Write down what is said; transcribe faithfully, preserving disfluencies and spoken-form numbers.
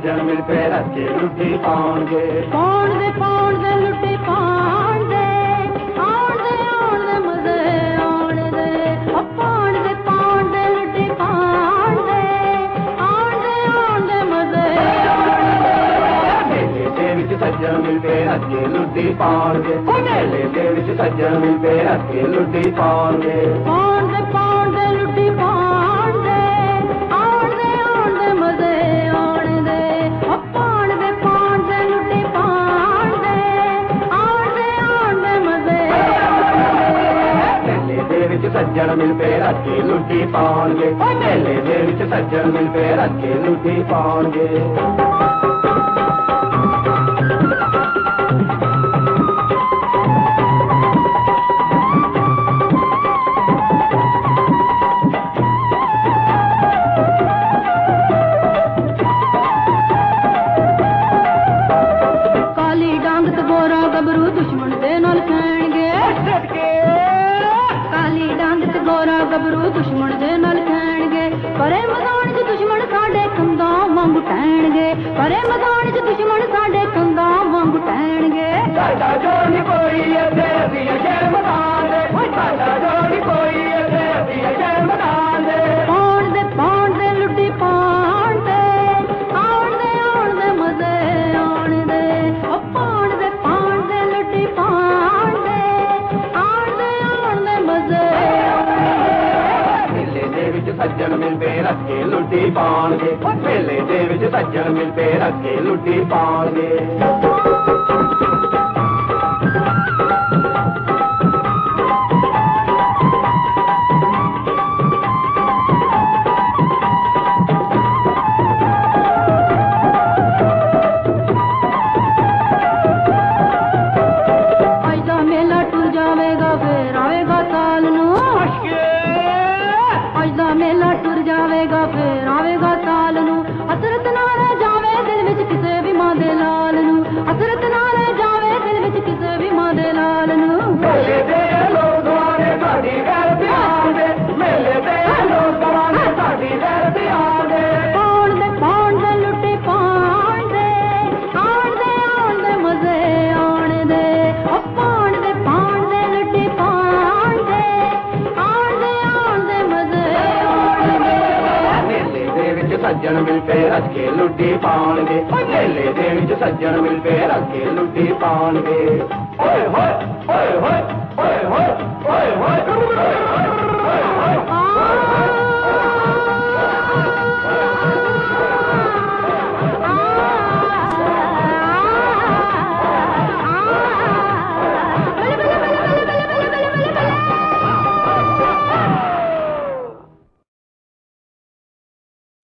सज्जन मिल पे रखे लुटी पाउंगे पाउंड दे पाउंड दे लुटी पाउंड दे आउंड दे आउंड दे मजे आउंड दे ओ पाउंड दे पाउंड दे लुटी पाउंड दे आउंड दे आउंड दे मजे मेले दे विच सज्जन मिल पे रखे लुटी पाउंगे मेले दे विच सज्जन मिल पे रखे लुटी पाउंगे पाउंड दे पाउंड दे लुटी पाउंड दे आउंड दे आउंड दे मजे आउंड दे ओ पाउंड दे पाउंड दे लुटी पाउंड दे आउंड दे आउंड दे मजे मेले दे विच सज्जन मिल पे रखे लुटी पाउंगे मेले दे विच सज्जन मिल पे रखे लुटी पाउंगे गबरू दुश्मन दे नाल खैणगे काली डांग ते गोरा गबरू दुश्मन दे नाल खैणगे परे मैदान च दुश्मन साडे कंधा वांग टैणगे परे मैदान च दुश्मन साडे कंधा वांग टैणगे साडा जोड़ कोई अते असी शहर मैदान दे साडा जोड़ कोई अते असी शहर मैदान दे पाउंड दे पाउंड दे लुटी पाउंड दे आउंड दे आउंड दे मजे आउंड दे ओ पाउंड दे पाउंड दे लुटी पाउंड दे आउंड दे आउंड दे मजे मेले दे विच सज्जन मिल पे रखे लुटी पाउंगे मेले दे विच सज्जन मिल पे रखे लुटी पाउंगे मेला टुर जावेगा फिर आवेगा साल नू हसरत नाल जावे दिल विच किसे भी मां दे लाल नू हसरत नाल जावे दिल विच किसे भी मां दे लाल नू मेले दे लोग दवाने साडी गैर ते आंदे मेले दे लोग दवाने साडी गैर ते आंदे पाउंड दे पाउंड दे लुटी पाउंड दे आउंड दे आउंड दे मजे आउंड दे ओ पाउंड दे पाउंड दे लुटी पाउंड दे आउंड दे आउंड दे मजे सज्जन मिल पे रखे लुटी पाउंगे मेले दे विच सज्जन मिल पे रखे लुटी पाउंगे ओए होए ओए होए ओए होए ओए होए